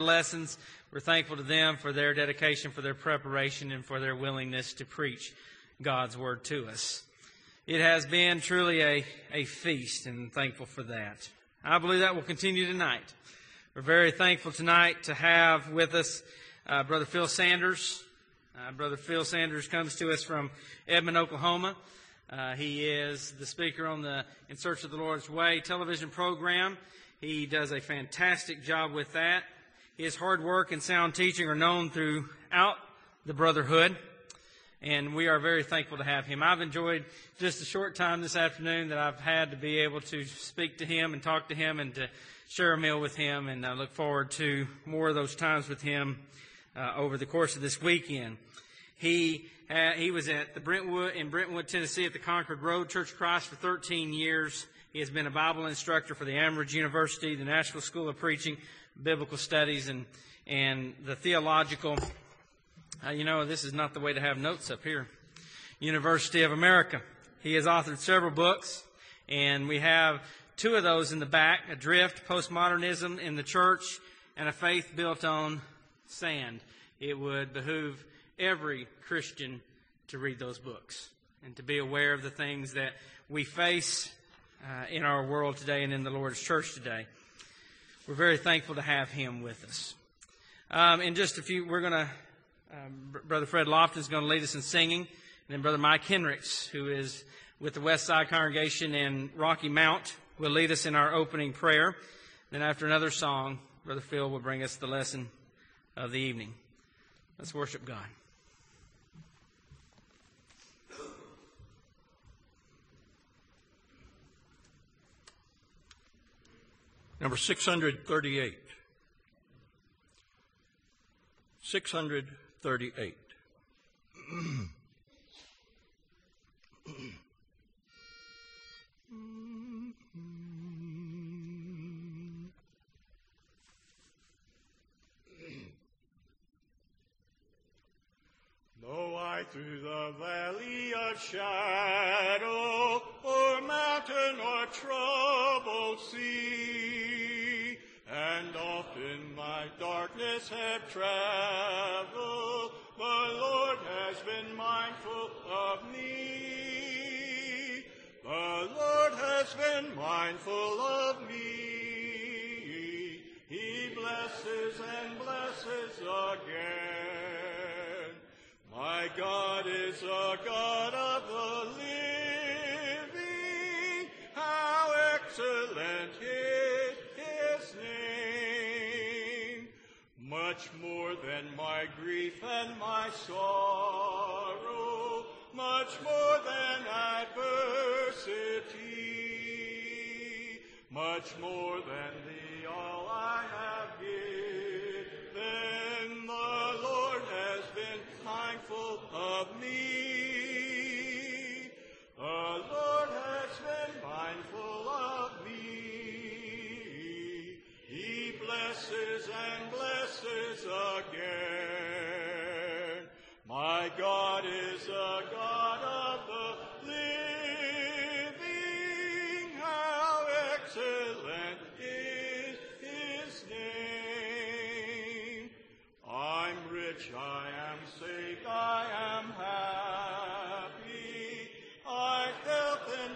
lessons. We're thankful to them for their dedication, for their preparation, and for their willingness to preach God's Word to us. It has been truly a feast, and thankful for that. I believe that will continue tonight. We're very thankful tonight to have with us Brother Phil Sanders. Brother Phil Sanders comes to us from Edmond, Oklahoma. He is the speaker on the In Search of the Lord's Way television program. He does a fantastic job with that. His hard work and sound teaching are known throughout the brotherhood, and we are very thankful to have him. I've enjoyed just a short time this afternoon that I've had to be able to speak to him and talk to him and to share a meal with him, and I look forward to more of those times with him over the course of this weekend. He was at the Brentwood, Tennessee at the Concord Road Church of Christ for 13 years. He has been a Bible instructor for the Amherst University, the Nashville School of Preaching, Biblical Studies, and the Theological, this is not the way to have notes up here, University of America. He has authored several books, and we have two of those in the back, Adrift, Postmodernism in the Church, and A Faith Built on Sand. It would behoove every Christian to read those books and to be aware of the things that we face in our world today and in the Lord's church today. We're very thankful to have him with us. In just a few, Brother Fred Lofton is going to lead us in singing, and then Brother Mike Hendricks, who is with the West Side Congregation in Rocky Mount, will lead us in our opening prayer. Then after another song, Brother Phil will bring us the lesson of the evening. Let's worship God. Number 638. 638. Though I through the valley of shadow, or mountain or troubled sea, and often my darkness have traveled, the Lord has been mindful of me. The Lord has been mindful of me. He blesses and blesses again. My God is a God of the living. How excellent is his name. Much more than my grief and my sorrow, much more than adversity, much more than the all I have given, the Lord has been mindful of me. The Lord has been mindful of me. He blesses and blesses again. My God is a God of the living. How excellent is his name. I'm rich, I am safe, I am happy. I've health and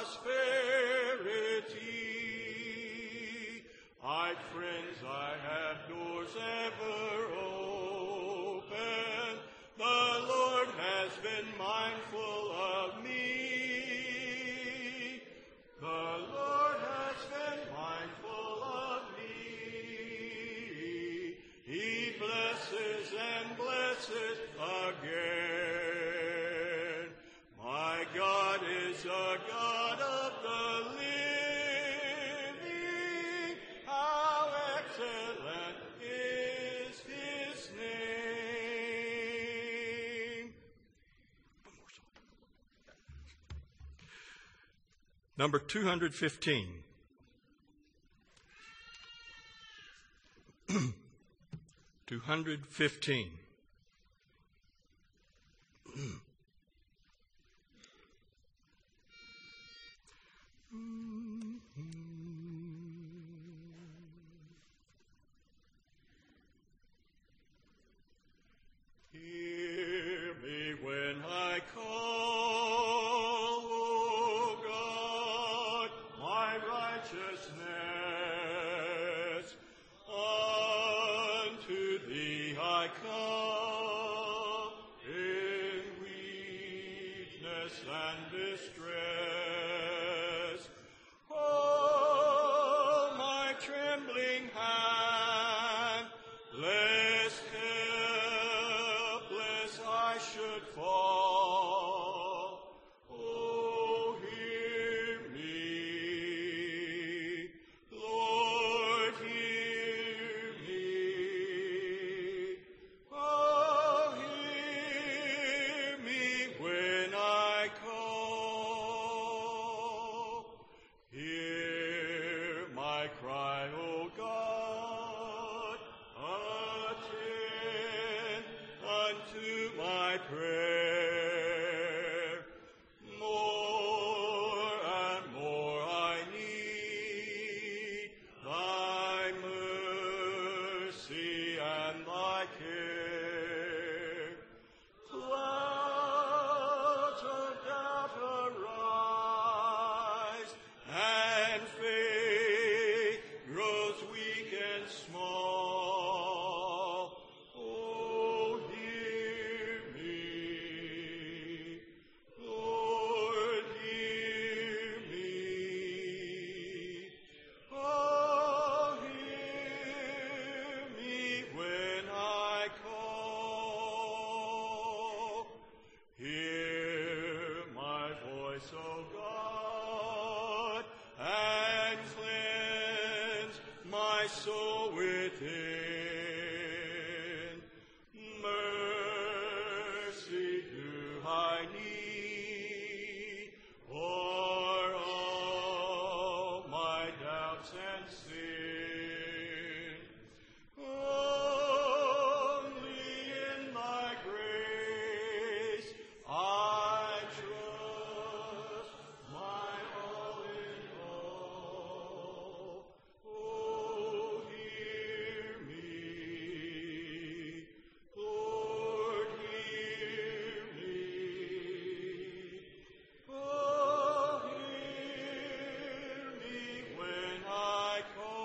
prosperity. I've friends, I have doors ever open. The Lord has been mindful of me. The Lord has been mindful of me. He blesses and blesses again. My God is a God of the living. How excellent is his name. Number 215. 215. I come in weakness and distress. Hold my trembling hand, lest helpless I should fall. Oh, hear me, Lord, hear me. Oh, hear me when I call. Hear my cry, O God, attend unto my prayer. More and more I need thy mercy and thy care. Clouds of doubt arise, and faith grows weak and small. Oh, hear me, Lord, hear me. Oh, hear me when I call. Hear my voice, O God, and cleanse my soul within. Mercy do I need for all my doubts and sin. Only in thy grace I trust, my all in all. Oh, hear me, Lord, hear me. Oh, hear me when I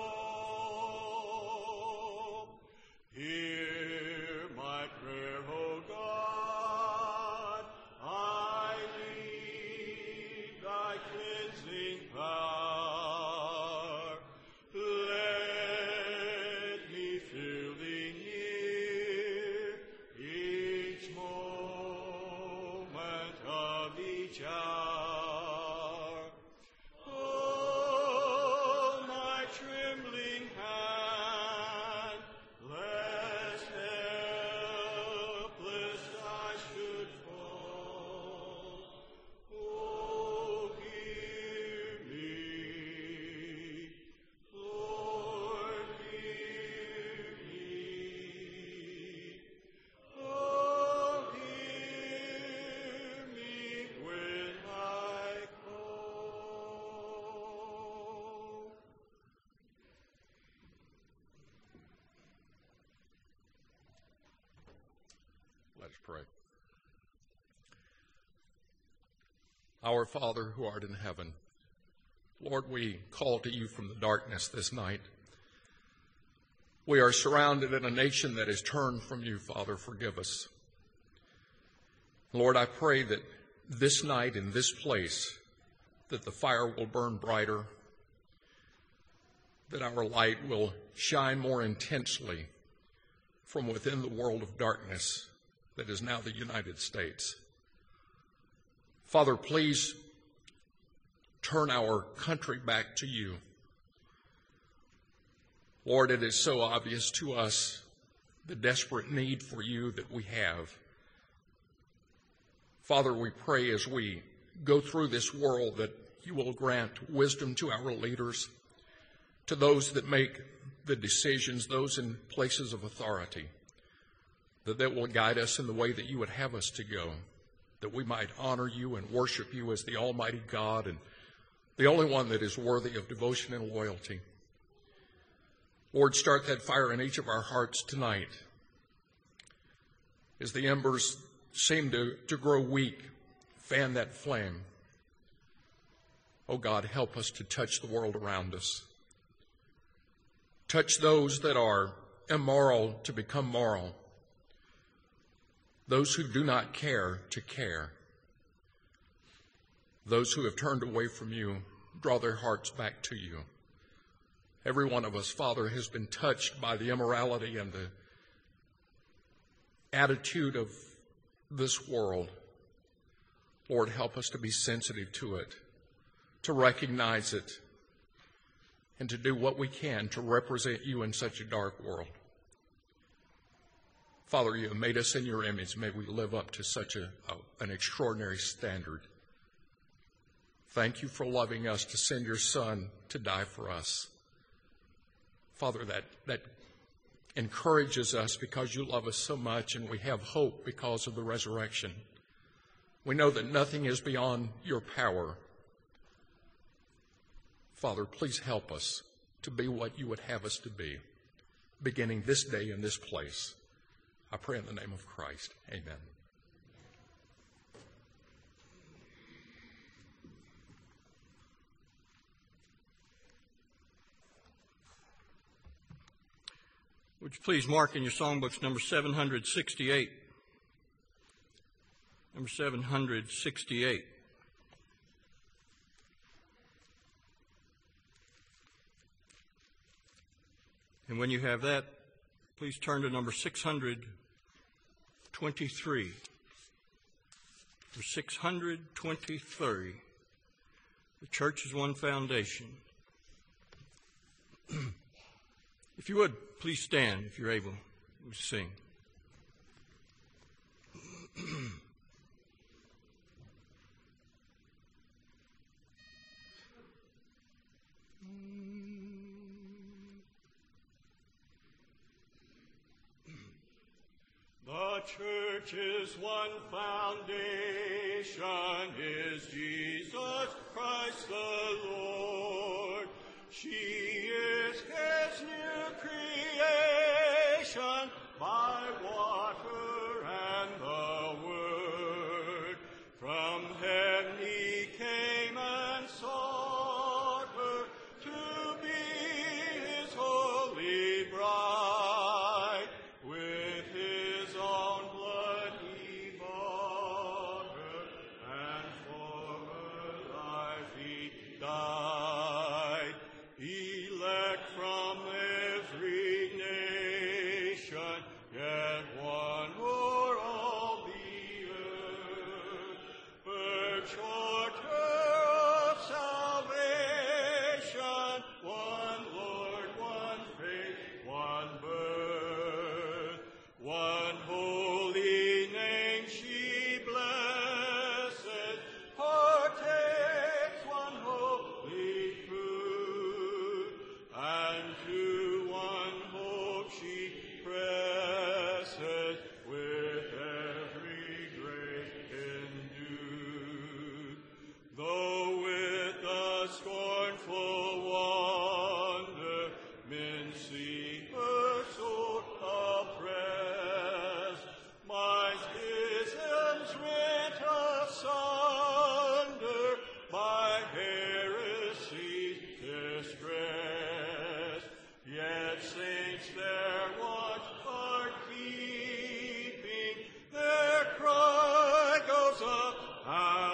call. Hear my prayer, O God. I need thy cleansing power. Let me feel thee near each moment of each hour. Hold my trembling hand, lest helpless I should fall. Oh, hear me, Lord, hear me. Oh, hear me when I call. Let's pray. Our Father who art in heaven, Lord, we call to you from the darkness this night. We are surrounded in a nation that is turned from you, Father. Forgive us. Lord, I pray that this night in this place, that the fire will burn brighter, that our light will shine more intensely from within the world of darkness that is now the United States. Father, please turn our country back to you. Lord, it is so obvious to us the desperate need for you that we have. Father, we pray as we go through this world that you will grant wisdom to our leaders, to those that make the decisions, those in places of authority, that they will guide us in the way that you would have us to go, that we might honor you and worship you as the Almighty God and the only one that is worthy of devotion and loyalty. Lord, start that fire in each of our hearts tonight. As the embers seem to grow weak, fan that flame. Oh God, help us to touch the world around us. Touch those that are immoral to become moral. those who do not care to care. Those who have turned away from you, draw their hearts back to you. Every one of us, Father, has been touched by the immorality and the attitude of this world. Lord, help us to be sensitive to it, to recognize it, and to do what we can to represent you in such a dark world. Father, you have made us in your image. May we live up to such an extraordinary standard. Thank you for loving us to send your Son to die for us. Father, that encourages us because you love us so much, and we have hope because of the resurrection. We know that nothing is beyond your power. Father, please help us to be what you would have us to be, beginning this day in this place. I pray in the name of Christ. Amen. Would you please mark in your songbooks number 768? Number 768. And when you have that, please turn to number 623. Number 623. The church is one foundation. If you would, please stand if you're able to sing. The church's one foundation is Jesus Christ the Lord. She is his new creation by water and the word. From heaven he came and sought her to be his holy bride. With his own blood he bought her, and for her life he died. Elect from every nation, yet one o'er all the earth. Her charter of salvation, one Lord, one faith, one birth, one holy name she blesses, partakes one holy food, and to one hope she presses, with every grace endued. Though with a scornful wonder men see her soul oppressed, my schisms rent asunder by heresy's distress. Yet saints their watch are keeping, their cry goes up, how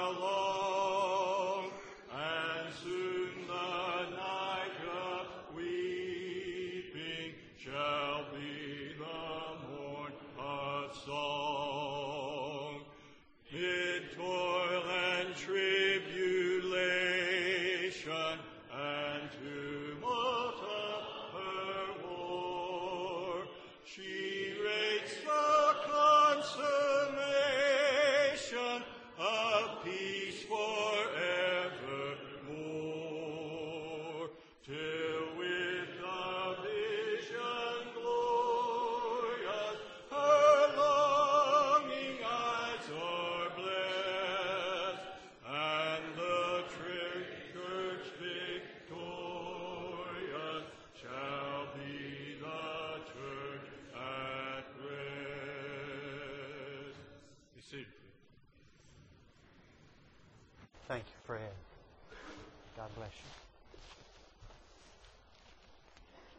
long? And soon the night of weeping shall be the morn of song. Mid toil and tribulation and tumult of her war, she rates the consummation of peace forevermore, till with the vision glorious her longing eyes are blessed, and the church victorious shall be the church at rest. Be seated. Thank you, Fred. God bless you.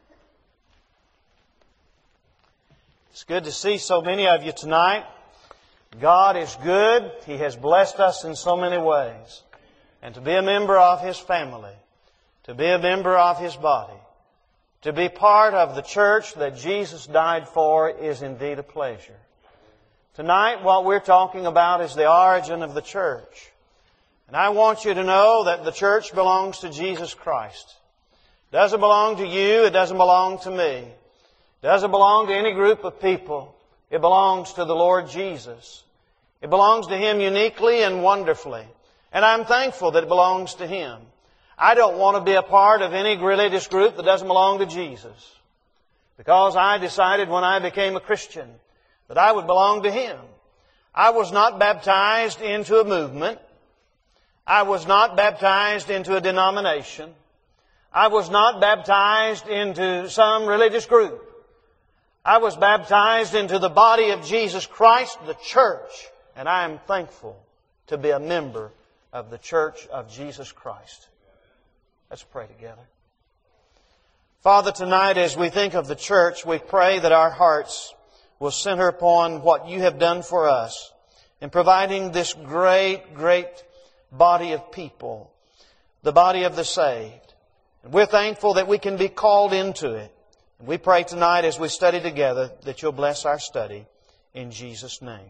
It's good to see so many of you tonight. God is good. He has blessed us in so many ways. And to be a member of His family, to be a member of His body, to be part of the church that Jesus died for is indeed a pleasure. Tonight, what we're talking about is the origin of the church. And I want you to know that the church belongs to Jesus Christ. It doesn't belong to you. It doesn't belong to me. It doesn't belong to any group of people. It belongs to the Lord Jesus. It belongs to Him uniquely and wonderfully. And I'm thankful that it belongs to Him. I don't want to be a part of any religious group that doesn't belong to Jesus. Because I decided when I became a Christian that I would belong to Him. I was not baptized into a movement. I was not baptized into a denomination. I was not baptized into some religious group. I was baptized into the body of Jesus Christ, the church. And I am thankful to be a member of the church of Jesus Christ. Let's pray together. Father, tonight as we think of the church, we pray that our hearts will center upon what You have done for us in providing this great, great body of people, the body of the saved. And we're thankful that we can be called into it. And we pray tonight as we study together that You'll bless our study in Jesus' name.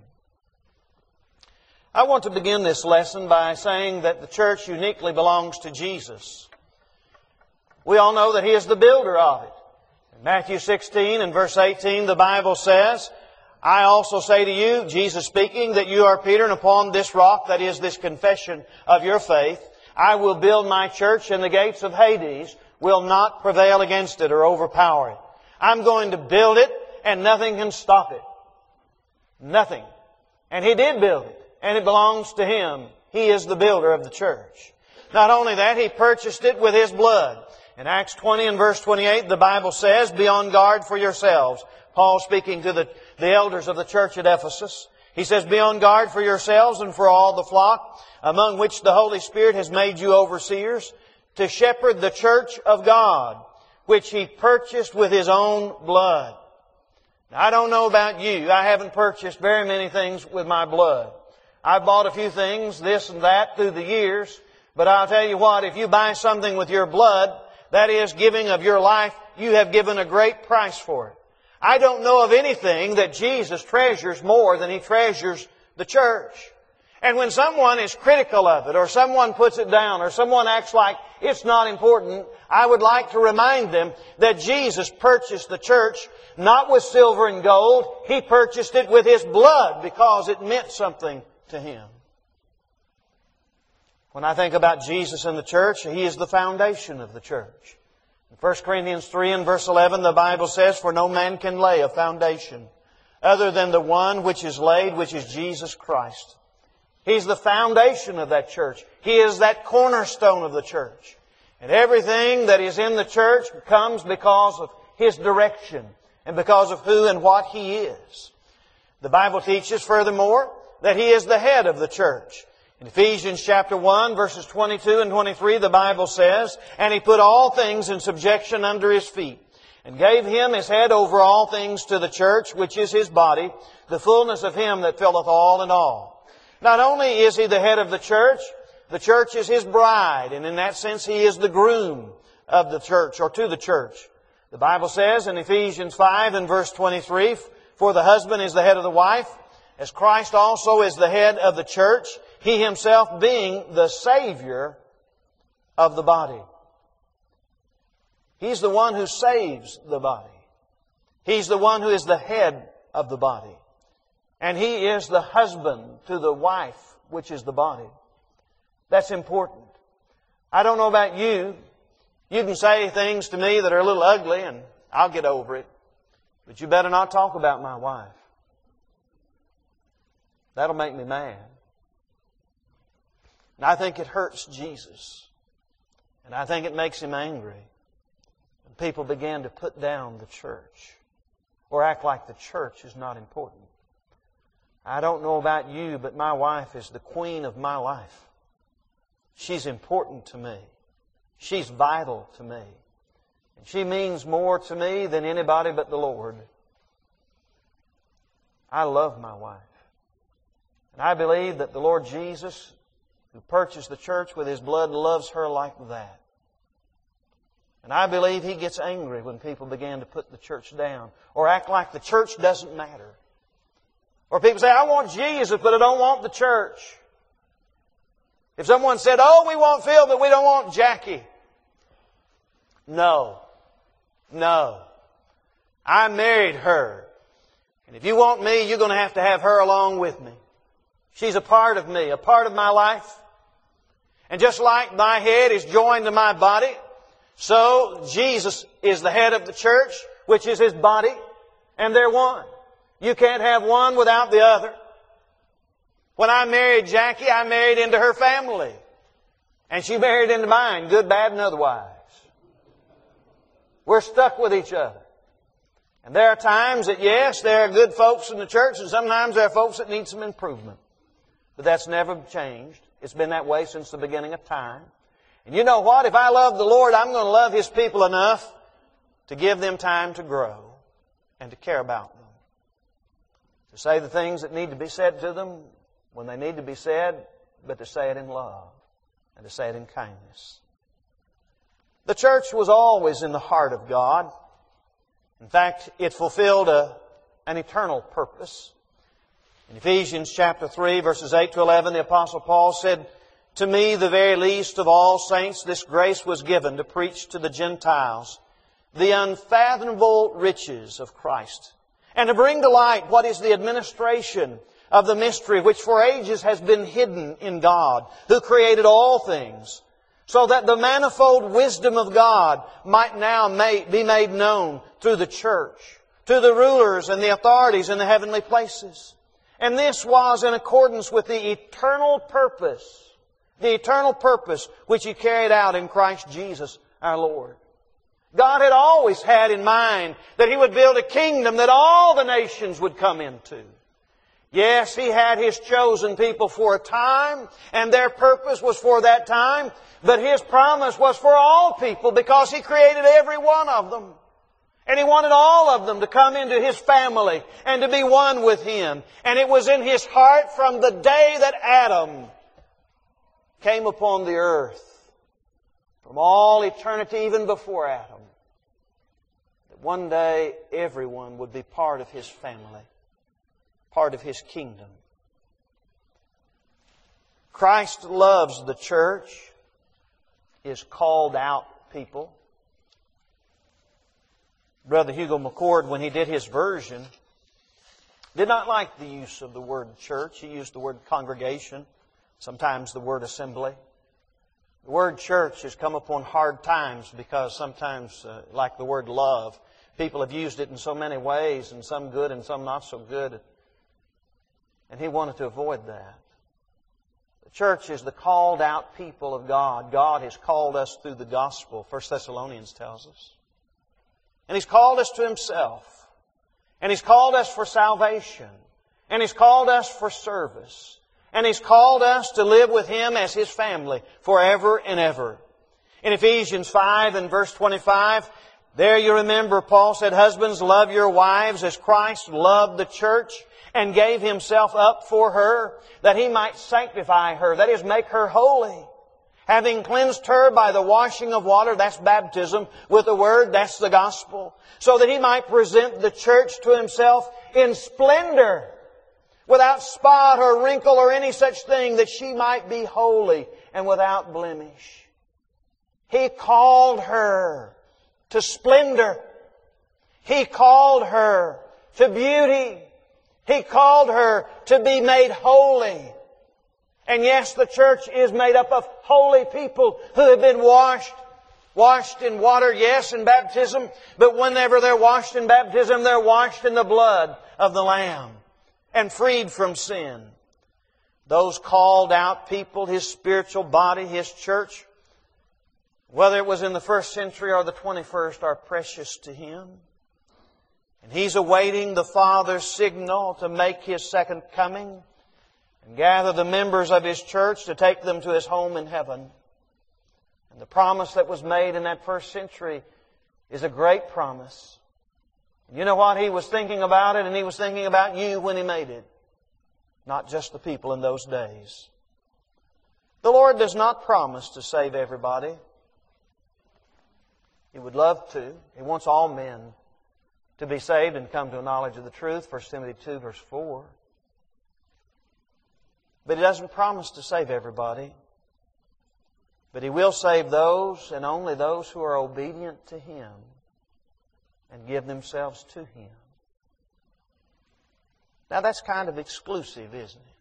I want to begin this lesson by saying that the church uniquely belongs to Jesus. We all know that He is the builder of it. In Matthew 16 and verse 18, the Bible says, I also say to you, Jesus speaking, that you are Peter, and upon this rock, that is this confession of your faith, I will build my church, and the gates of Hades will not prevail against it or overpower it. I'm going to build it, and nothing can stop it. Nothing. And He did build it, and it belongs to Him. He is the builder of the church. Not only that, He purchased it with His blood. In Acts 20 and verse 28, the Bible says, be on guard for yourselves. Paul speaking to the elders of the church at Ephesus. He says, be on guard for yourselves and for all the flock, among which the Holy Spirit has made you overseers, to shepherd the church of God, which He purchased with His own blood. Now, I don't know about you. I haven't purchased very many things with my blood. I've bought a few things, this and that, through the years. But I'll tell you what, if you buy something with your blood, that is giving of your life, you have given a great price for it. I don't know of anything that Jesus treasures more than He treasures the church. And when someone is critical of it, or someone puts it down, or someone acts like it's not important, I would like to remind them that Jesus purchased the church not with silver and gold. He purchased it with His blood because it meant something to Him. When I think about Jesus and the church, He is the foundation of the church. In 1 Corinthians 3 and verse 11, the Bible says, for no man can lay a foundation other than the one which is laid, which is Jesus Christ. He's the foundation of that church. He is that cornerstone of the church. And everything that is in the church comes because of His direction and because of who and what He is. The Bible teaches furthermore that He is the head of the church. In Ephesians chapter 1, verses 22 and 23, the Bible says, and He put all things in subjection under His feet, and gave Him His head over all things to the church, which is His body, the fullness of Him that filleth all in all. Not only is He the head of the church is His bride, and in that sense He is the groom of the church, or to the church. The Bible says in Ephesians 5 and verse 23, for the husband is the head of the wife, as Christ also is the head of the church, He Himself being the Savior of the body. He's the one who saves the body. He's the one who is the head of the body. And He is the husband to the wife, which is the body. That's important. I don't know about you. You can say things to me that are a little ugly and I'll get over it. But you better not talk about my wife. That'll make me mad. And I think it hurts Jesus. And I think it makes Him angry. And people begin to put down the church. Or act like the church is not important. I don't know about you, but my wife is the queen of my life. She's important to me. She's vital to me. And she means more to me than anybody but the Lord. I love my wife. And I believe that the Lord Jesus, who purchased the church with His blood, loves her like that. And I believe He gets angry when people begin to put the church down or act like the church doesn't matter. Or people say, I want Jesus, but I don't want the church. If someone said, oh, we want Phil, but we don't want Jackie. No. No. I married her. And if you want me, you're going to have her along with me. She's a part of me, a part of my life. And just like my head is joined to my body, so Jesus is the head of the church, which is His body, and they're one. You can't have one without the other. When I married Jackie, I married into her family. And she married into mine, good, bad, and otherwise. We're stuck with each other. And there are times that, yes, there are good folks in the church, and sometimes there are folks that need some improvement. But that's never changed. It's been that way since the beginning of time. And you know what? If I love the Lord, I'm going to love His people enough to give them time to grow and to care about them. To say the things that need to be said to them when they need to be said, but to say it in love and to say it in kindness. The church was always in the heart of God. In fact, it fulfilled an eternal purpose. In Ephesians chapter 3, verses 8 to 11, the Apostle Paul said, to me, the very least of all saints, this grace was given to preach to the Gentiles the unfathomable riches of Christ, and to bring to light what is the administration of the mystery which for ages has been hidden in God, who created all things, so that the manifold wisdom of God might now be made known through the church, to the rulers and the authorities in the heavenly places. And this was in accordance with the eternal purpose which He carried out in Christ Jesus our Lord. God had always had in mind that He would build a kingdom that all the nations would come into. Yes, He had His chosen people for a time, and their purpose was for that time, but His promise was for all people because He created every one of them. And He wanted all of them to come into His family and to be one with Him. And it was in His heart from the day that Adam came upon the earth, from all eternity, even before Adam, that one day everyone would be part of His family, part of His kingdom. Christ loves the church, His called out people. Brother Hugo McCord, when he did his version, did not like the use of the word church. He used the word congregation, sometimes the word assembly. The word church has come upon hard times because sometimes, like the word love, people have used it in so many ways, and some good and some not so good. And he wanted to avoid that. The church is the called out people of God. God has called us through the gospel, 1 Thessalonians tells us. And He's called us to Himself. And He's called us for salvation. And He's called us for service. And He's called us to live with Him as His family forever and ever. In Ephesians 5 and verse 25, there you remember Paul said, husbands, love your wives as Christ loved the church and gave Himself up for her, that He might sanctify her, that is, make her holy. Having cleansed her by the washing of water, that's baptism, with the Word, that's the gospel, so that He might present the church to Himself in splendor, without spot or wrinkle or any such thing, that she might be holy and without blemish. He called her to splendor. He called her to beauty. He called her to be made holy. And yes, the church is made up of holy people who have been washed in water, yes, in baptism, but whenever they're washed in baptism, they're washed in the blood of the Lamb and freed from sin. Those called out people, His spiritual body, His church, whether it was in the first century or the 21st, are precious to Him. And He's awaiting the Father's signal to make His second coming and gather the members of His church to take them to His home in heaven. And the promise that was made in that first century is a great promise. You know what? He was thinking about it, and He was thinking about you when He made it. not just the people in those days. The Lord does not promise to save everybody. He would love to. He wants all men to be saved and come to a knowledge of the truth, 1 Timothy 2, verse 4. But He doesn't promise to save everybody. But He will save those and only those who are obedient to Him and give themselves to Him. Now that's kind of exclusive, isn't it?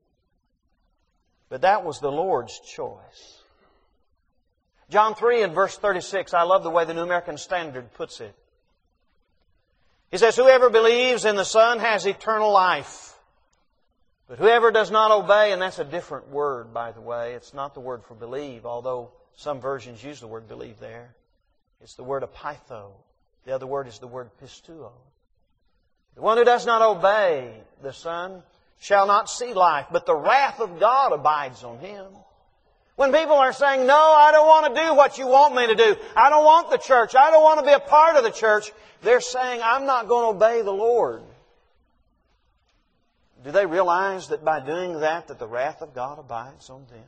But that was the Lord's choice. John 3 and verse 36, I love the way the New American Standard puts it. He says, whoever believes in the Son has eternal life. But whoever does not obey, and that's a different word, by the way. It's not the word for believe, although some versions use the word believe there. It's the word apitho. The other word is the word pistuo. The one who does not obey the Son shall not see life, but the wrath of God abides on him. When people are saying, no, I don't want to do what you want me to do. I don't want the church. I don't want to be a part of the church. They're saying, I'm not going to obey the Lord. Do they realize that by doing that the wrath of God abides on them?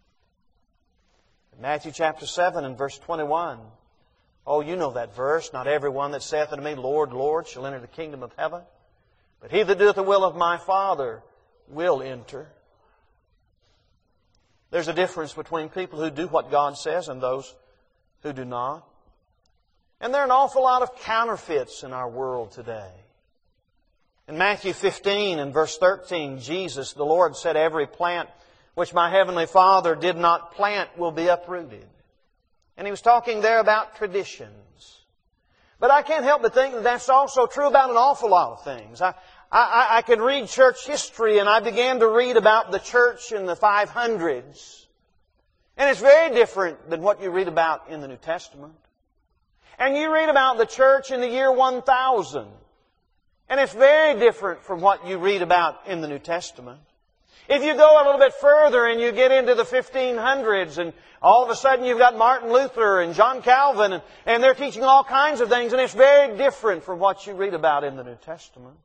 In Matthew chapter 7 and verse 21, oh, you know that verse. Not everyone that saith unto me, Lord, Lord, shall enter the kingdom of heaven, but he that doeth the will of my Father will enter. There's a difference between people who do what God says and those who do not. And there are an awful lot of counterfeits in our world today. In Matthew 15 and verse 13, Jesus, the Lord, said, every plant which my heavenly Father did not plant will be uprooted. And He was talking there about traditions. But I can't help but think that that's also true about an awful lot of things. I could read church history, and I began to read about the church in the 500s. And it's very different than what you read about in the New Testament. And you read about the church in the year 1000. And it's very different from what you read about in the New Testament. If you go a little bit further and you get into the 1500s, and all of a sudden you've got Martin Luther and John Calvin, and they're teaching all kinds of things, and it's very different from what you read about in the New Testament.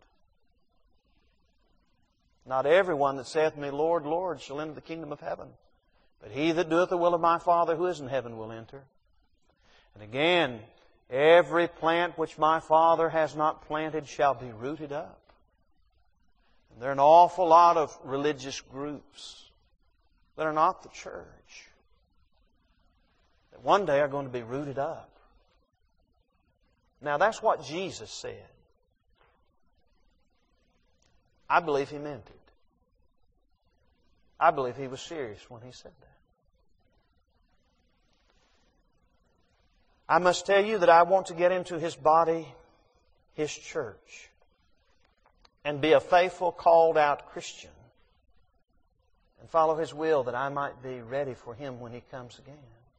Not everyone that saith to me, Lord, Lord, shall enter the kingdom of heaven, but he that doeth the will of my Father who is in heaven will enter. And again, every plant which my Father has not planted shall be rooted up. And there are an awful lot of religious groups that are not the church, that one day are going to be rooted up. Now that's what Jesus said. I believe He meant it. I believe He was serious when He said that. I must tell you that I want to get into His body, His church, and be a faithful, called out Christian, and follow His will that I might be ready for Him when He comes again.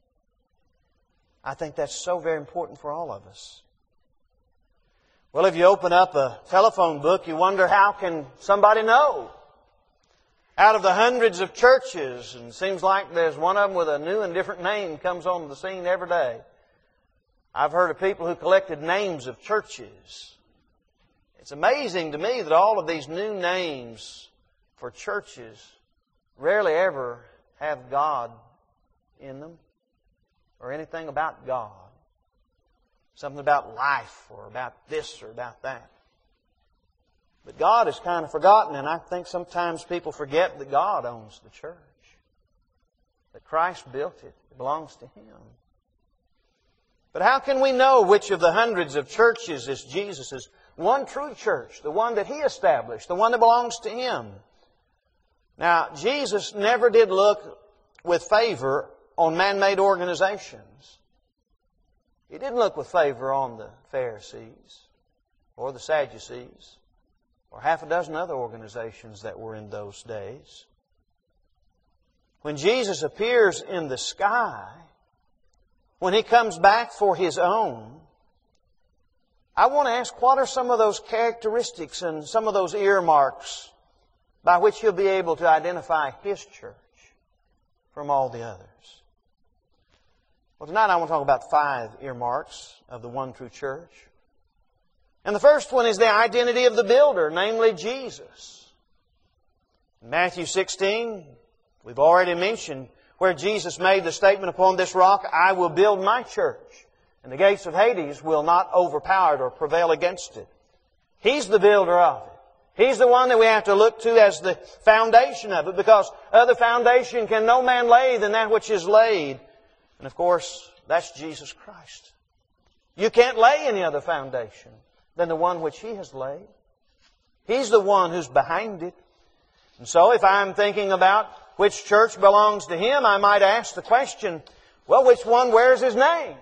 I think that's so very important for all of us. Well, if you open up a telephone book, you wonder, how can somebody know? Out of the hundreds of churches, and it seems like there's one of them with a new and different name comes on the scene every day. I've heard of people who collected names of churches. It's amazing to me that all of these new names for churches rarely ever have God in them or anything about God. Something about life or about this or about that. But God is kind of forgotten, and I think sometimes people forget that God owns the church. That Christ built it. It belongs to Him. But how can we know which of the hundreds of churches is Jesus' one true church, the one that He established, the one that belongs to Him? Now, Jesus never did look with favor on man-made organizations. He didn't look with favor on the Pharisees or the Sadducees or half a dozen other organizations that were in those days. When Jesus appears in the sky, when He comes back for His own, I want to ask, what are some of those characteristics and some of those earmarks by which He'll be able to identify His church from all the others? Well, tonight I want to talk about 5 earmarks of the one true church. And the first one is the identity of the builder, namely Jesus. In Matthew 16, we've already mentioned where Jesus made the statement, upon this rock I will build my church, and the gates of Hades will not overpower it or prevail against it. He's the builder of it. He's the one that we have to look to as the foundation of it, because other foundation can no man lay than that which is laid. And of course, that's Jesus Christ. You can't lay any other foundation than the one which He has laid. He's the one who's behind it. And so if I'm thinking about which church belongs to Him, I might ask the question, well, which one wears His name?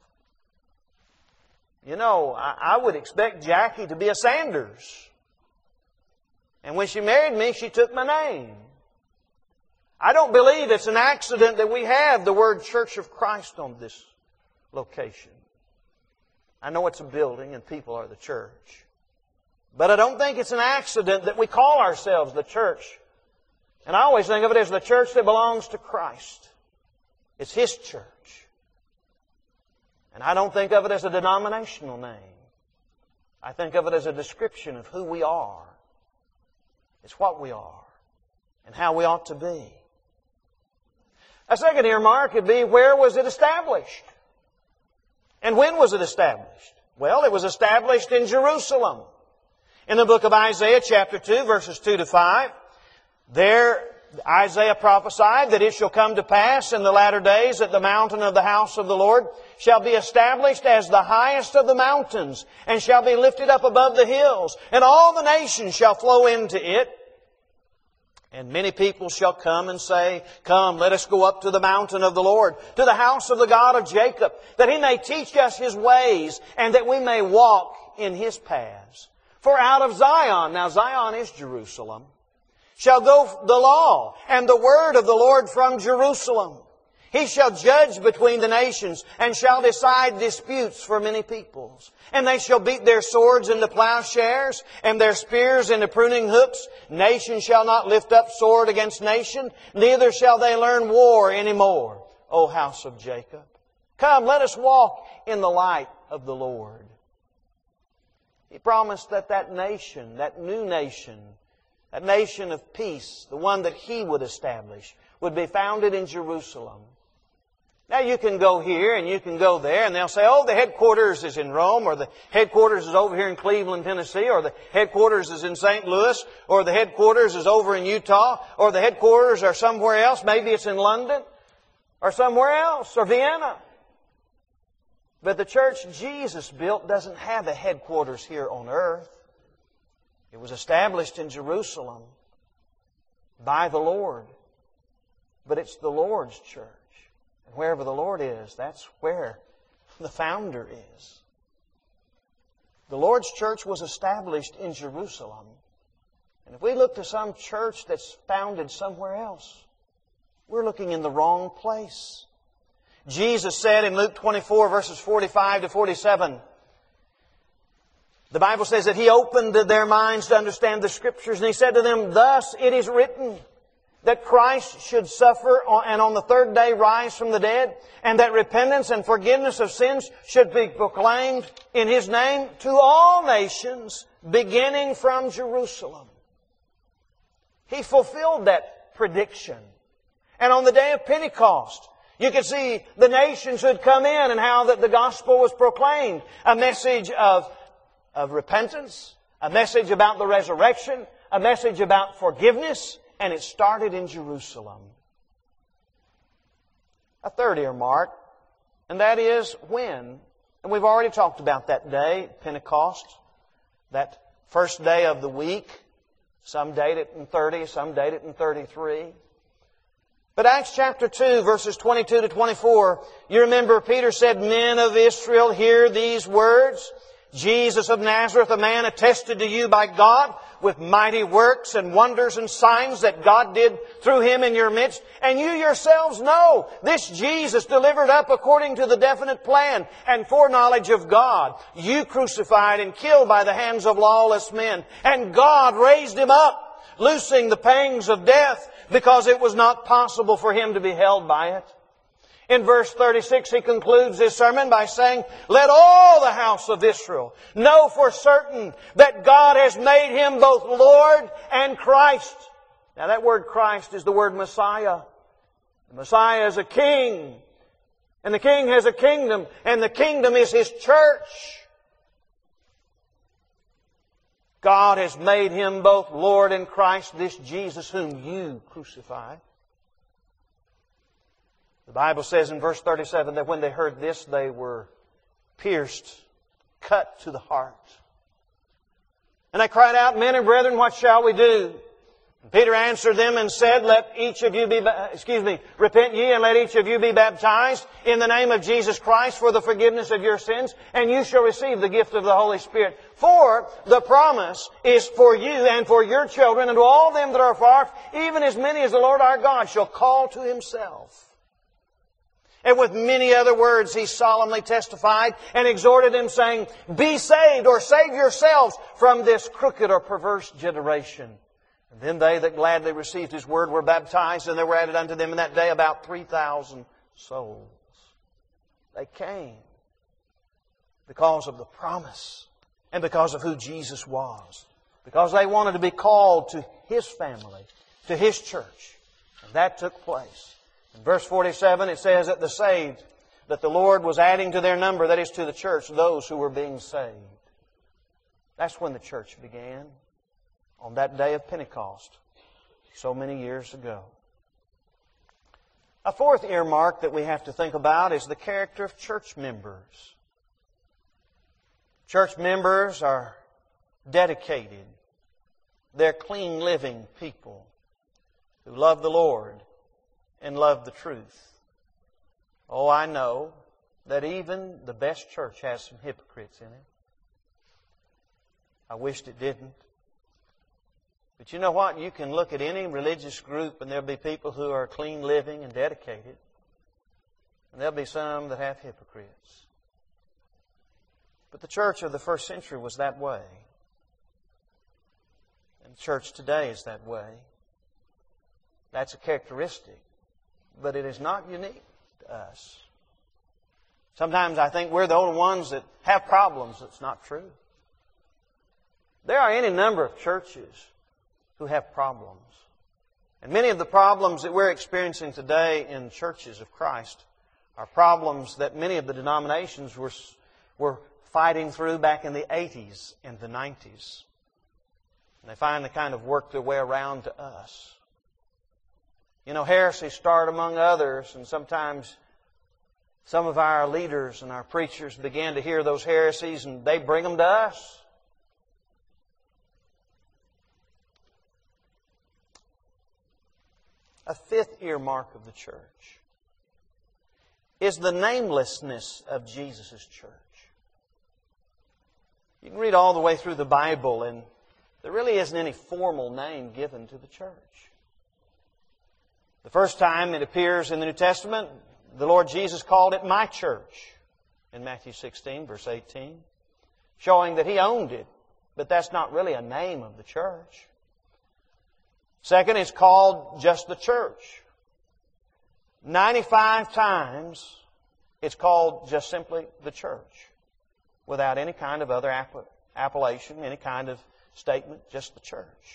You know, I would expect Jackie to be a Sanders. And when she married me, she took my name. I don't believe it's an accident that we have the word Church of Christ on this location. I know it's a building and people are the church. But I don't think it's an accident that we call ourselves the church. And I always think of it as the church that belongs to Christ. It's His church. And I don't think of it as a denominational name. I think of it as a description of who we are. It's what we are and how we ought to be. A second earmark could be, where was it established? And when was it established? Well, it was established in Jerusalem. In the book of Isaiah chapter 2, verses 2 to 5, there Isaiah prophesied that it shall come to pass in the latter days that the mountain of the house of the Lord shall be established as the highest of the mountains, and shall be lifted up above the hills, and all the nations shall flow into it. And many people shall come and say, Come, let us go up to the mountain of the Lord, to the house of the God of Jacob, that He may teach us His ways, and that we may walk in His paths. For out of Zion, now Zion is Jerusalem, shall go the law and the word of the Lord from Jerusalem. He shall judge between the nations, and shall decide disputes for many peoples. And they shall beat their swords into plowshares, and their spears into pruning hooks. Nation shall not lift up sword against nation, neither shall they learn war any more, O house of Jacob. Come, let us walk in the light of the Lord. He promised that that nation, that new nation, that nation of peace, the one that He would establish, would be founded in Jerusalem. Now you can go here and you can go there, and they'll say, oh, the headquarters is in Rome, or the headquarters is over here in Cleveland, Tennessee, or the headquarters is in St. Louis, or the headquarters is over in Utah, or the headquarters are somewhere else. Maybe it's in London, or somewhere else, or Vienna. But the church Jesus built doesn't have a headquarters here on earth. It was established in Jerusalem by the Lord. But it's the Lord's church. And wherever the Lord is, that's where the founder is. The Lord's church was established in Jerusalem. And if we look to some church that's founded somewhere else, we're looking in the wrong place. Jesus said in Luke 24, verses 45 to 47, the Bible says that He opened their minds to understand the Scriptures, and He said to them, Thus it is written, that Christ should suffer and on the third day rise from the dead, and that repentance and forgiveness of sins should be proclaimed in His name to all nations, beginning from Jerusalem. He fulfilled that prediction. And on the day of Pentecost, you could see the nations who had come in and how that the gospel was proclaimed. A message of repentance, a message about the resurrection, a message about forgiveness, and it started in Jerusalem. A third earmark, and that is when. And we've already talked about that day, Pentecost, that first day of the week. Some date it in 30, some date it in 33. But Acts chapter 2, verses 22 to 24, you remember Peter said, Men of Israel, hear these words. Jesus of Nazareth, a man attested to you by God with mighty works and wonders and signs that God did through Him in your midst. And you yourselves know this Jesus delivered up according to the definite plan and foreknowledge of God. You crucified and killed by the hands of lawless men. And God raised Him up, loosing the pangs of death, because it was not possible for Him to be held by it. In verse 36, he concludes his sermon by saying, Let all the house of Israel know for certain that God has made Him both Lord and Christ, Now that word Christ is the word Messiah. The Messiah is a king. And the king has a kingdom. And the kingdom is His church. God has made Him both Lord and Christ, this Jesus whom you crucified. The Bible says in verse 37 that when they heard this, they were pierced, cut to the heart. And they cried out, Men and brethren, what shall we do? And Peter answered them and said, repent ye and let each of you be baptized in the name of Jesus Christ for the forgiveness of your sins, and you shall receive the gift of the Holy Spirit. For the promise is for you and for your children and to all them that are far off, even as many as the Lord our God shall call to Himself. And with many other words He solemnly testified and exhorted them, saying, Be saved, or save yourselves from this crooked or perverse generation. And then they that gladly received His word were baptized, and there were added unto them in that day about 3,000 souls. They came because of the promise and because of who Jesus was. Because they wanted to be called to His family, to His church. And that took place. In verse 47 it says that the saved, that the Lord was adding to their number, that is to the church, those who were being saved. That's when the church began. On that day of Pentecost, so many years ago. A fourth earmark that we have to think about is the character of church members. Church members are dedicated. They're clean living people who love the Lord and love the truth. Oh, I know that even the best church has some hypocrites in it. I wished it didn't. But you know what? You can look at any religious group and there'll be people who are clean living and dedicated. And there'll be some that have hypocrites. But the church of the first century was that way. And the church today is that way. That's a characteristic. But it is not unique to us. Sometimes I think we're the only ones that have problems. That's not true. There are any number of churches who have problems. And many of the problems that we're experiencing today in churches of Christ are problems that many of the denominations were fighting through back in the 80s and the 90s. And they finally kind of worked their way around to us. You know, heresies start among others, and sometimes some of our leaders and our preachers begin to hear those heresies and they bring them to us. A fifth earmark of the church is the namelessness of Jesus' church. You can read all the way through the Bible and there really isn't any formal name given to the church. The first time it appears in the New Testament, the Lord Jesus called it my church in Matthew 16, verse 18, showing that He owned it, but that's not really a name of the church. Second, it's called just the church. 95 times it's called just simply the church, without any kind of other appellation, any kind of statement, just the church.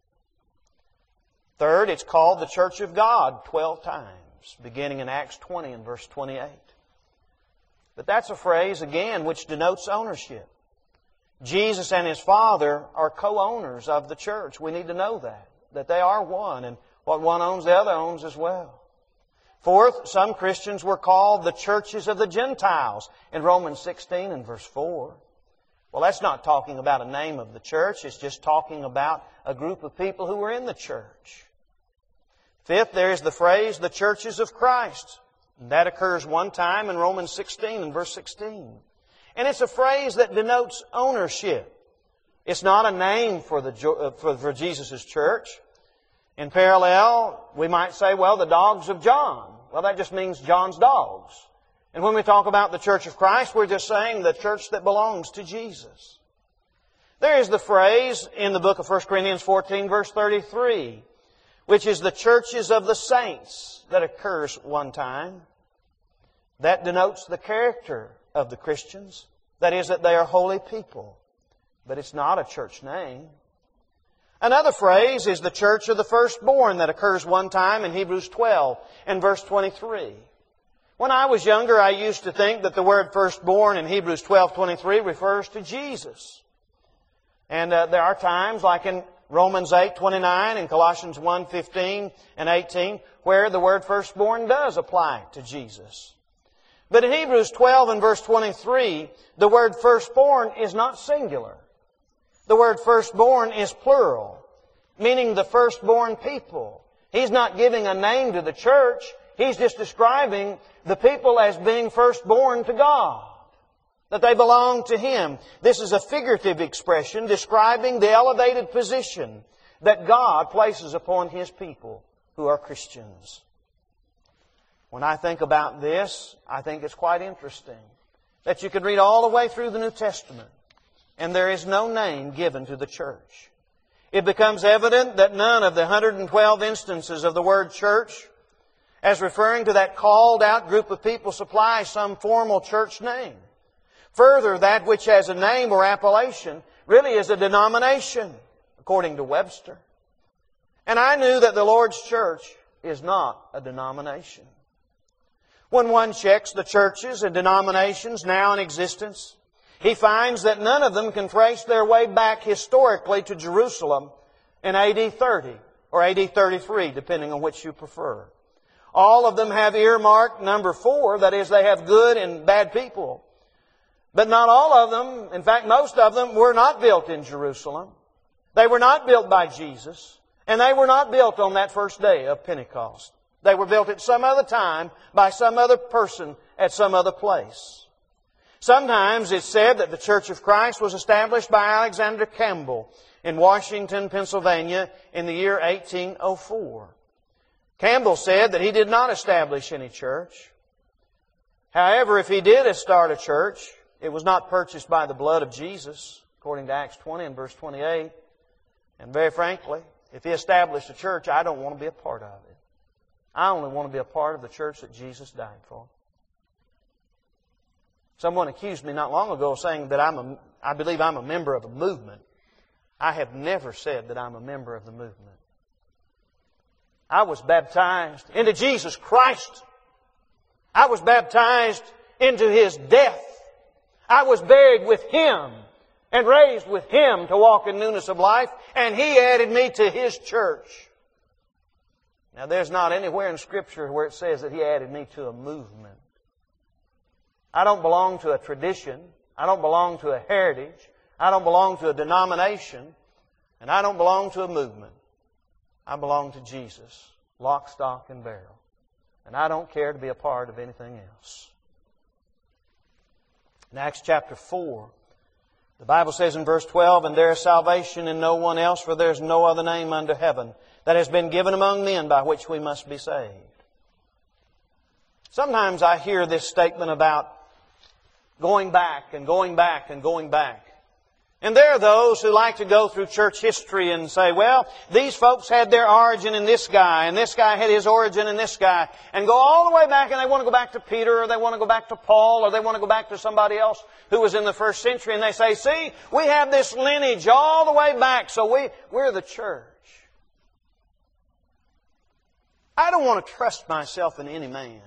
Third, it's called the church of God 12 times, beginning in Acts 20 and verse 28. But that's a phrase, again, which denotes ownership. Jesus and His Father are co-owners of the church. We need to know that they are one, and what one owns, the other owns as well. Fourth, some Christians were called the churches of the Gentiles in Romans 16 and verse 4. Well, that's not talking about a name of the church. It's just talking about a group of people who were in the church. Fifth, there is the phrase, the churches of Christ. And that occurs one time in Romans 16 and verse 16. And it's a phrase that denotes ownership. It's not a name for Jesus' church. In parallel, we might say, well, the dogs of John. Well, that just means John's dogs. And when we talk about the church of Christ, we're just saying the church that belongs to Jesus. There is the phrase in the book of 1 Corinthians 14, verse 33, which is the churches of the saints, that occurs one time. That denotes the character of the Christians. That is, that they are holy people. But it's not a church name. Another phrase is the church of the firstborn that occurs one time in Hebrews 12 and verse 23. When I was younger, I used to think that the word firstborn in Hebrews 12:23 refers to Jesus. And there are times, like in Romans 8:29 and Colossians 1:15 and 18, where the word firstborn does apply to Jesus. But in Hebrews 12 and verse 23, the word firstborn is not singular. The word firstborn is plural, meaning the firstborn people. He's not giving a name to the church. He's just describing the people as being firstborn to God, that they belong to Him. This is a figurative expression describing the elevated position that God places upon His people who are Christians. When I think about this, I think it's quite interesting that you could read all the way through the New Testament and there is no name given to the church. It becomes evident that none of the 112 instances of the word church as referring to that called out group of people supplies some formal church name. Further, that which has a name or appellation really is a denomination, according to Webster. And I knew that the Lord's church is not a denomination. When one checks the churches and denominations now in existence, he finds that none of them can trace their way back historically to Jerusalem in AD 30 or AD 33, depending on which you prefer. All of them have earmarked number 4, that is, they have good and bad people. But not all of them, in fact, most of them were not built in Jerusalem. They were not built by Jesus, and they were not built on that first day of Pentecost. They were built at some other time by some other person at some other place. Sometimes it's said that the Church of Christ was established by Alexander Campbell in Washington, Pennsylvania in the year 1804. Campbell said that he did not establish any church. However, if he did start a church, it was not purchased by the blood of Jesus, according to Acts 20 and verse 28. And very frankly, if he established a church, I don't want to be a part of it. I only want to be a part of the church that Jesus died for. Someone accused me not long ago of saying that I believe I'm a member of a movement. I have never said that I'm a member of the movement. I was baptized into Jesus Christ. I was baptized into His death. I was buried with Him and raised with Him to walk in newness of life, and He added me to His church. Now, there's not anywhere in Scripture where it says that He added me to a movement. I don't belong to a tradition. I don't belong to a heritage. I don't belong to a denomination. And I don't belong to a movement. I belong to Jesus, lock, stock, and barrel. And I don't care to be a part of anything else. In Acts chapter 4, the Bible says in verse 12, "And there is salvation in no one else, for there is no other name under heaven that has been given among men by which we must be saved." Sometimes I hear this statement about going back and going back and going back. And there are those who like to go through church history and say, well, these folks had their origin in this guy, and this guy had his origin in this guy, and go all the way back, and they want to go back to Peter, or they want to go back to Paul, or they want to go back to somebody else who was in the first century, and they say, see, we have this lineage all the way back, so we're the church. I don't want to trust myself in any man.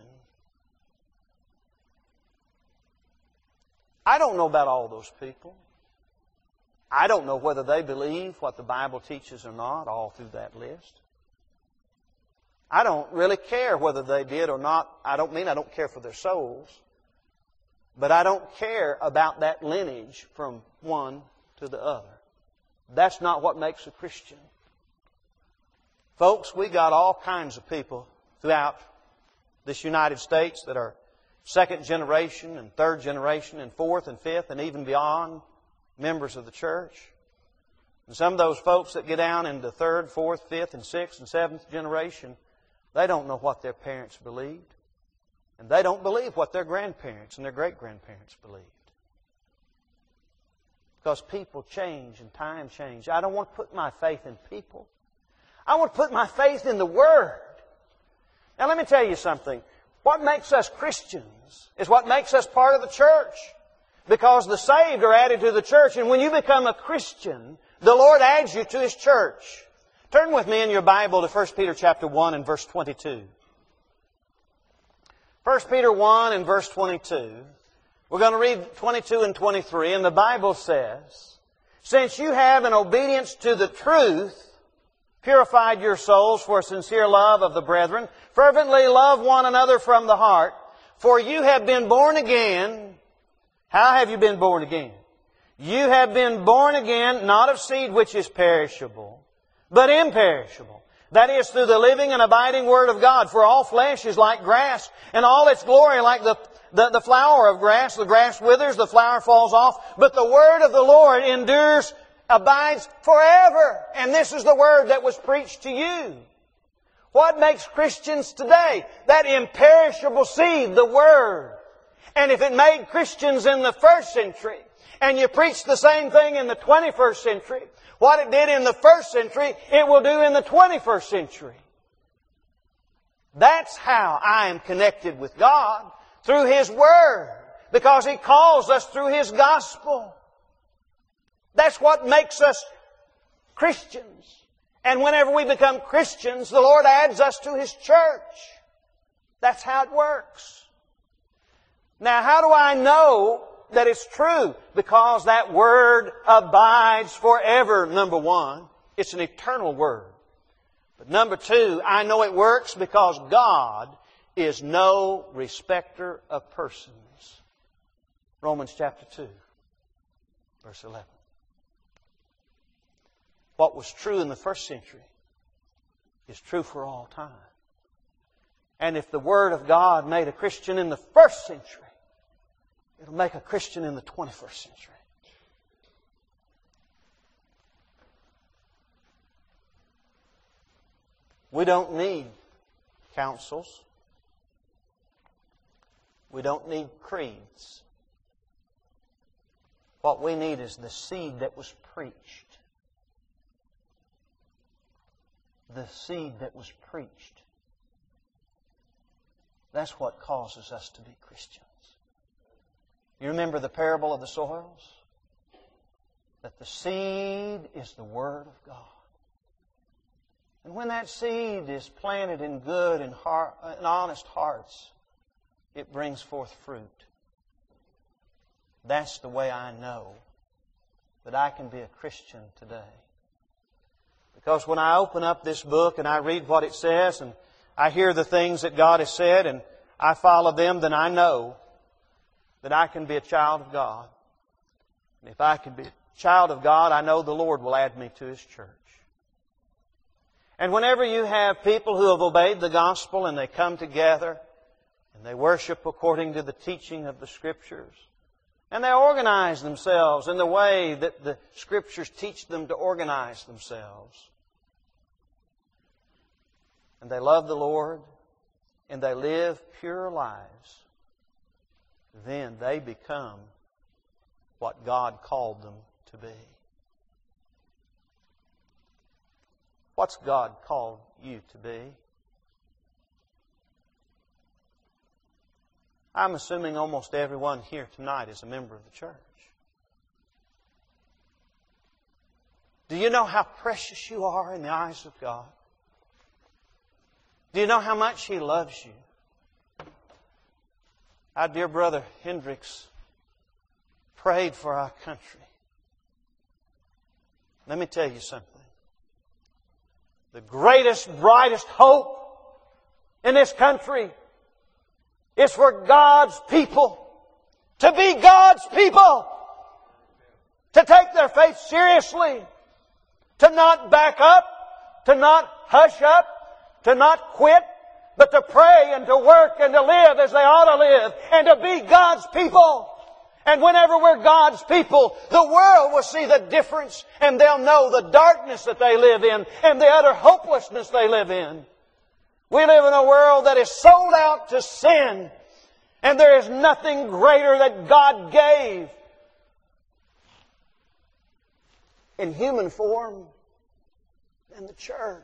I don't know about all those people. I don't know whether they believe what the Bible teaches or not, all through that list. I don't really care whether they did or not. I don't mean I don't care for their souls. But I don't care about that lineage from one to the other. That's not what makes a Christian. Folks, we got all kinds of people throughout this United States that are second generation and third generation and fourth and fifth and even beyond members of the church. And some of those folks that get down into third, fourth, fifth, and sixth and seventh generation, they don't know what their parents believed. And they don't believe what their grandparents and their great-grandparents believed. Because people change and time change. I don't want to put my faith in people. I want to put my faith in the Word. Now let me tell you something. What makes us Christians is what makes us part of the church. Because the saved are added to the church. And when you become a Christian, The Lord adds you to His church. Turn with me in your Bible to 1 Peter chapter 1 and verse 22. 1 Peter 1 and verse 22. We're going to read 22 and 23, and the Bible says, "Since you have, in obedience to the truth, purified your souls for a sincere love of the brethren, fervently love one another from the heart, for you have been born again." How have you been born again? "You have been born again, not of seed which is perishable, but imperishable. That is, through the living and abiding Word of God. For all flesh is like grass, and all its glory like the flower of grass. The grass withers, the flower falls off, but the Word of the Lord endures, abides forever." And this is the Word that was preached to you. What makes Christians today? That imperishable seed, the Word. And if it made Christians in the first century, and you preach the same thing in the 21st century, what it did in the first century, it will do in the 21st century. That's how I am connected with God, through His Word, because He calls us through His gospel. That's what makes us Christians. And whenever we become Christians, the Lord adds us to His church. That's how it works. Now, how do I know that it's true? Because that Word abides forever, number one. It's an eternal Word. But number two, I know it works because God is no respecter of persons. Romans chapter 2, verse 11. What was true in the first century is true for all time. And if the Word of God made a Christian in the first century, it'll make a Christian in the 21st century. We don't need councils. We don't need creeds. What we need is the seed that was preached. The seed that was preached. That's what causes us to be Christians. You remember the parable of the soils? That the seed is the Word of God. And when that seed is planted in good and honest hearts, it brings forth fruit. That's the way I know that I can be a Christian today. Because when I open up this book and I read what it says and I hear the things that God has said and I follow them, then I know that I can be a child of God. And if I can be a child of God, I know the Lord will add me to His church. And whenever you have people who have obeyed the gospel and they come together and they worship according to the teaching of the Scriptures, and they organize themselves in the way that the Scriptures teach them to organize themselves, and they love the Lord and they live pure lives, then they become what God called them to be. What's God called you to be? I'm assuming almost everyone here tonight is a member of the church. Do you know how precious you are in the eyes of God? Do you know how much He loves you? Our dear brother Hendricks prayed for our country. Let me tell you something. The greatest, brightest hope in this country is for God's people to be God's people. To take their faith seriously. To not back up. To not hush up. To not quit. But to pray and to work and to live as they ought to live. And to be God's people. And whenever we're God's people, the world will see the difference and they'll know the darkness that they live in and the utter hopelessness they live in. We live in a world that is sold out to sin, and there is nothing greater that God gave in human form than the church.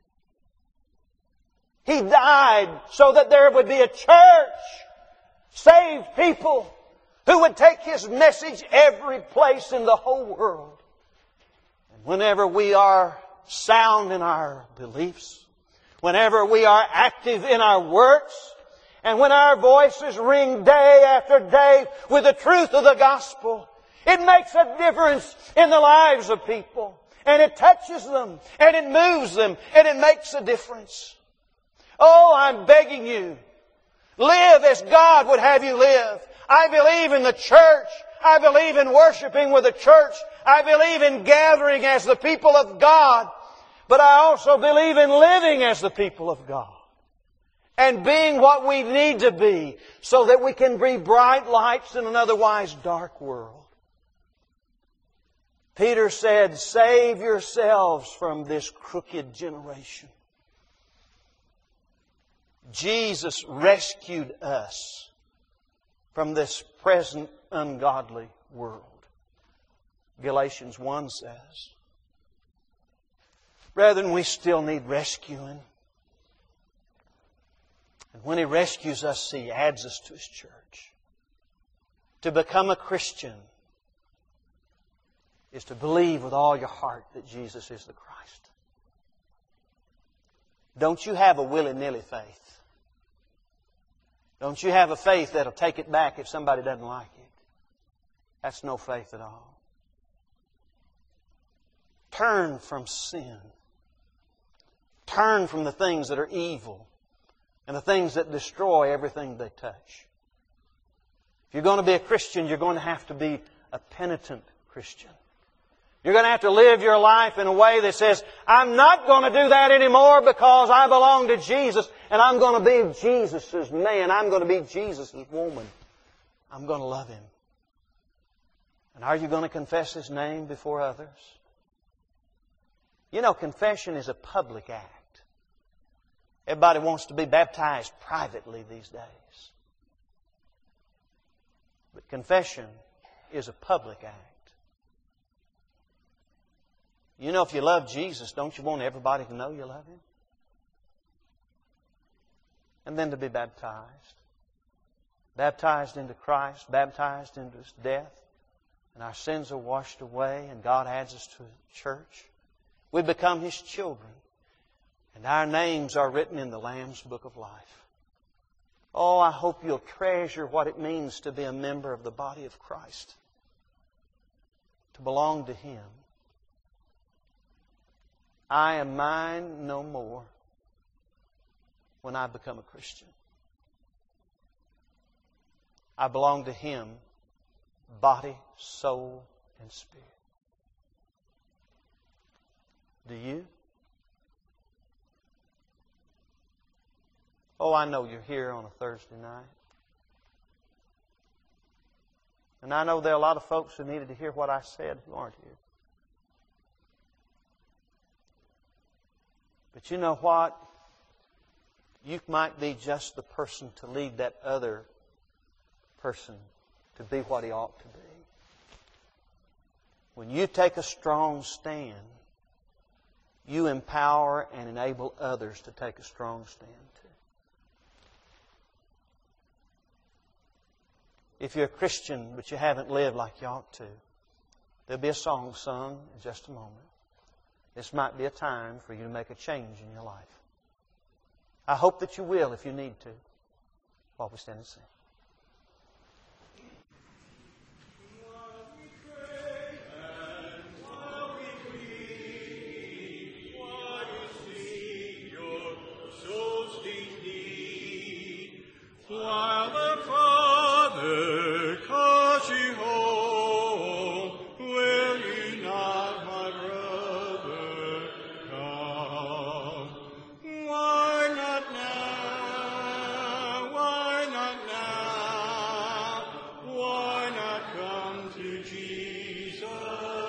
He died so that there would be a church, saved people, who would take His message every place in the whole world. And whenever we are sound in our beliefs, whenever we are active in our works, and when our voices ring day after day with the truth of the gospel, it makes a difference in the lives of people. And it touches them, and it moves them, and it makes a difference. Oh, I'm begging you, live as God would have you live. I believe in the church. I believe in worshiping with the church. I believe in gathering as the people of God. But I also believe in living as the people of God. And being what we need to be so that we can be bright lights in an otherwise dark world. Peter said, save yourselves from this crooked generation. Jesus rescued us from this present ungodly world. Galatians 1 says. Brethren, we still need rescuing. And when He rescues us, He adds us to His church. To become a Christian is to believe with all your heart that Jesus is the Christ. Don't you have a willy-nilly faith. Don't you have a faith that'll take it back if somebody doesn't like it. That's no faith at all. Turn from sin. Turn from the things that are evil and the things that destroy everything they touch. If you're going to be a Christian, you're going to have to be a penitent Christian. You're going to have to live your life in a way that says, I'm not going to do that anymore because I belong to Jesus and I'm going to be Jesus' man. I'm going to be Jesus' woman. I'm going to love Him. And are you going to confess His name before others? You know, confession is a public act. Everybody wants to be baptized privately these days. But confession is a public act. You know, if you love Jesus, don't you want everybody to know you love Him? And then to be baptized. Baptized into Christ, baptized into His death. And our sins are washed away and God adds us to His church. We become His children. And our names are written in the Lamb's Book of Life. Oh, I hope you'll treasure what it means to be a member of the body of Christ. To belong to Him. I am mine no more when I become a Christian. I belong to Him, body, soul, and spirit. Do you? Oh, I know you're here on a Thursday night. And I know there are a lot of folks who needed to hear what I said who aren't here. But you know what? You might be just the person to lead that other person to be what he ought to be. When you take a strong stand, you empower and enable others to take a strong stand too. If you're a Christian but you haven't lived like you ought to, there'll be a song sung in just a moment. This might be a time for you to make a change in your life. I hope that you will if you need to, while we stand and sing. Why